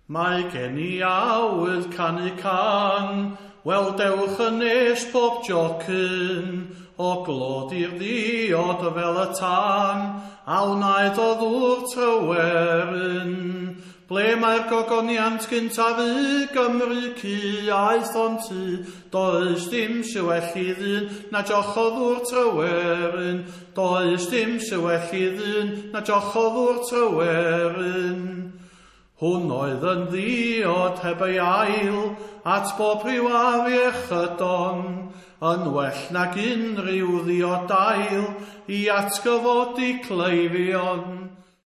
Mae gen I awydd canu can, wel dewch yn nes bob jocyn, o glod i'r ddiod fel y tan, a wnaed o ddŵr tryweryn. Ble mae'r gogoniant gyntaf i Gymru cuaeth o'n ty, does dim sywell i ddyn na joch o ddŵr tryweryn, does dim sywell i ddyn na joch o ddŵr tryweryn. Hwn oedd yn ddiod heb ei ail, at bob rhyw ar ei echydon, yn well nag unrhyw ddiod dail, i atgyfodi cleifion.